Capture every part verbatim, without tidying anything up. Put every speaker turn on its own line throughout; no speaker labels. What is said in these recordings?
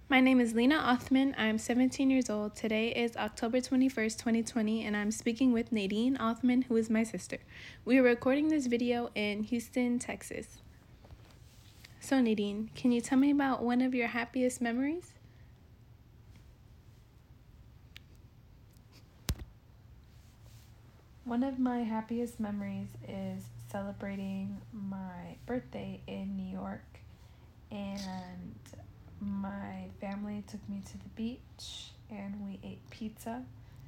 My name is Lena Othman. I'm seventeen years old. Today is October twenty-first, twenty twenty, and I'm speaking with Nadine Othman, who is my sister. We are recording this video in Houston, Texas. So Nadine, can you tell me about one of your happiest memories?
One of my happiest memories is celebrating my birthday in New York, and my family took me to the beach and we ate pizza,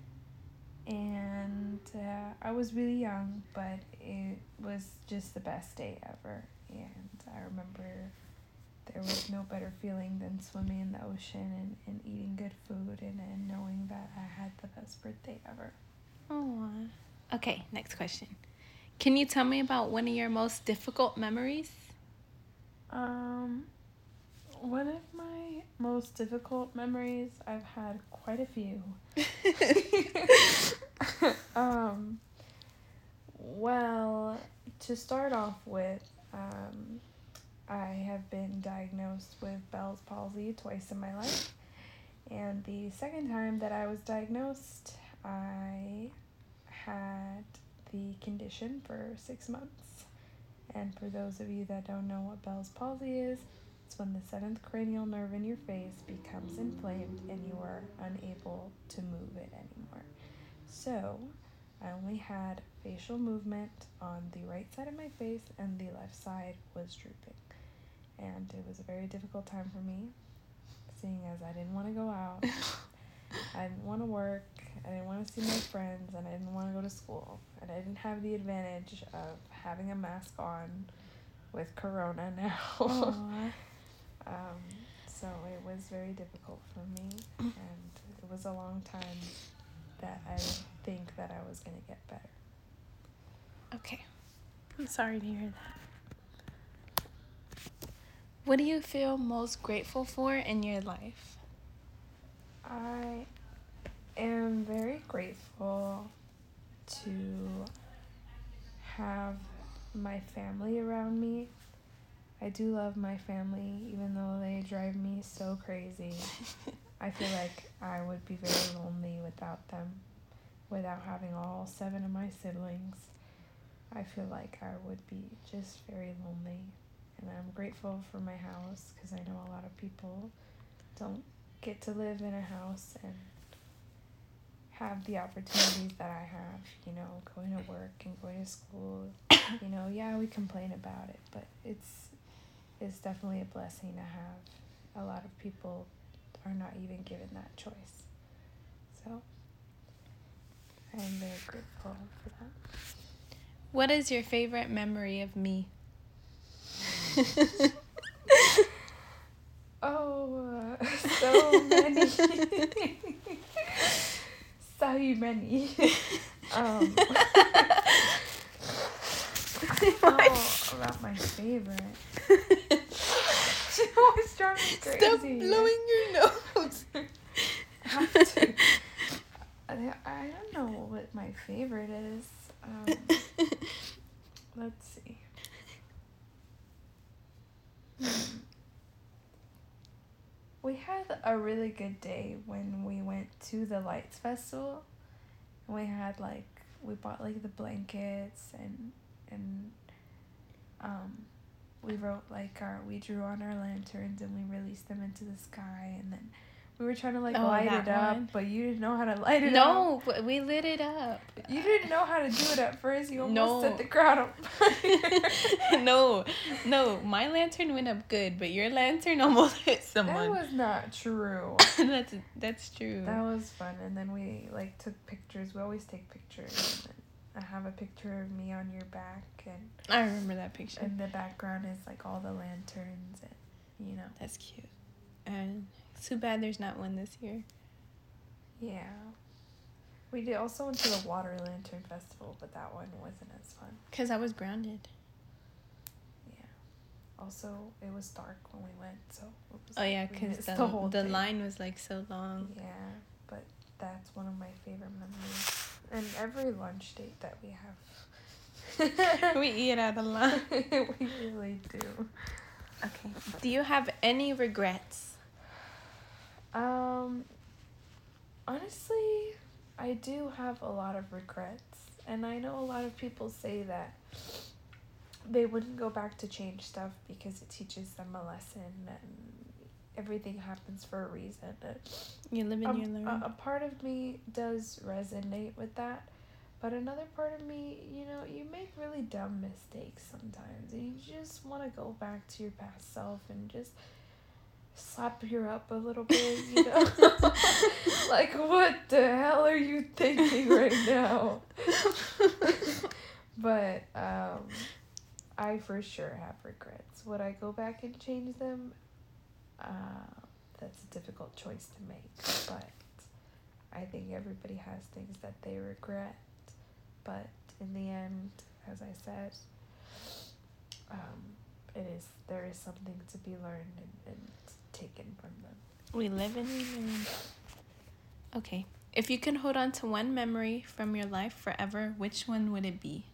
and uh, I was really young, but it was just the best day ever. And I remember there was no better feeling than swimming in the ocean and, and eating good food and, and knowing that I had the best birthday ever.
Oh, okay, next question. Can you tell me about one of your most difficult memories?
Um, one of my most difficult memories, I've had quite a few. um, well, to start off with, um, I have been diagnosed with Bell's palsy twice in my life. And the second time that I was diagnosed, I had the condition for six months. And for those of you that don't know what Bell's palsy is, it's when the seventh cranial nerve in your face becomes inflamed and you are unable to move it anymore. So, I only had facial movement on the right side of my face and the left side was drooping. And it was a very difficult time for me, seeing as I didn't want to go out, I didn't want to work, I didn't want to see my friends, and I didn't want to go to school. And I didn't have the advantage of having a mask on with Corona now. um, so it was very difficult for me, and it was a long time that I didn't think that I was going to get better.
Okay, I'm sorry to hear that. What do you feel most grateful for in your life?
I am very grateful to have my family around me. I do love my family, even though they drive me so crazy. I feel like I would be very lonely without them, without having all seven of my siblings. I feel like I would be just very lonely. And I'm grateful for my house, because I know a lot of people don't get to live in a house and have the opportunities that I have, you know, going to work and going to school. You know, yeah, we complain about it, but it's it's definitely a blessing to have. A lot of people are not even given that choice. So I am very grateful for that.
What is your favorite memory of me?
Oh, uh, so many. So many. um, oh, about my favorite. She always drives me crazy.
Stop blowing your nose.
I have to. I, I don't know what my favorite is. Um, let's see. Hmm. We had a really good day when we went to the Lights Festival. We had like, we bought like the blankets and, and, um, we wrote like our, we drew on our lanterns and we released them into the sky, and then we were trying to like
Oh,
light
that
it up,
one.
but you didn't know how to light it up.
No, but we lit it up.
You didn't know how to do it at first. You almost
No.
set the crowd on fire.
no, no, my lantern went up good, but your lantern almost hit someone.
That was not true.
that's that's true.
That was fun, and then we like took pictures. We always take pictures. And I have a picture of me on your back, and
I remember that picture.
and the background is like all the lanterns, and you know.
That's cute. And it's too bad there's not one this year.
Yeah. We did also went to the Water Lantern Festival, but that one wasn't as fun.
Because I was grounded.
Yeah. Also, it was dark when we went, so it was,
Oh, yeah,
we
because
missed
the,
the, whole
the
thing.
line was like so long.
Yeah, but that's one of my favorite memories. And every lunch date that we have.
We eat out a lot.
We really do.
Okay. Do you have any regrets?
Um, honestly, I do have a lot of regrets. And I know a lot of people say that they wouldn't go back to change stuff because it teaches them a lesson and everything happens for a reason.
You live and
um,
you learn.
A, a part of me does resonate with that, but another part of me, you know, you make really dumb mistakes sometimes, and you just want to go back to your past self and just slap her up a little bit, you know? Like, what the hell are you thinking right now? But, um, I for sure have regrets. Would I go back and change them? Uh, that's a difficult choice to make, but I think everybody has things that they regret. But in the end, as I said, um, it is there is something to be learned and, and taken from them.
We live and we learn. Okay. If you can hold on to one memory from your life forever, which one would it be?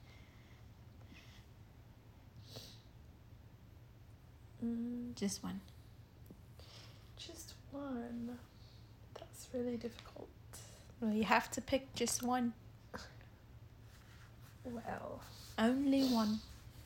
Mm,
Just one.
just one. That's really difficult.
Well, you have to pick just one.
Well,
Only one.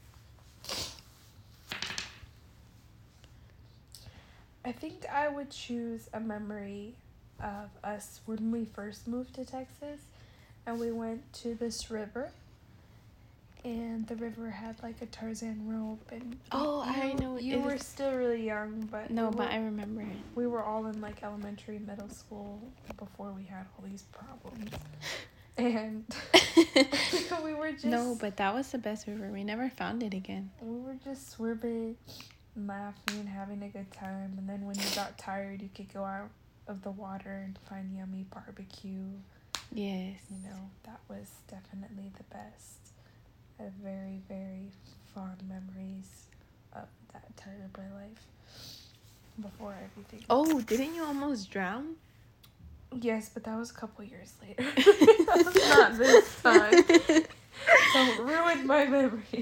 I think I would choose a memory of us when we first moved to Texas and we went to this river, and the river had like a Tarzan rope, and
Oh,
you,
I know.
you
it
were
was-
still really young, but
No,
we
but
were,
I remember it.
we were all in like elementary, middle school before we had all these problems, and we were just
No, but that was the best river. We never found it again.
we were just swimming, laughing, having a good time, and then when you got tired, you could go out of the water and find yummy barbecue.
Yes.
You know, that was definitely the best. I have very, very fond memories of that time of my life before everything.
Oh, didn't you almost drown?
Yes, but that was a couple years later. Not this time. Don't ruin my memory.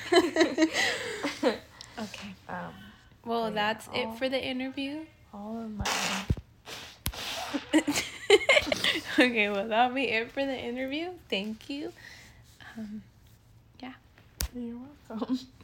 Okay.
um,
Well,
yeah,
that's
all-
it for the interview.
all of my.
Okay, well, that'll be it for the interview. Thank you. Um,
You're welcome.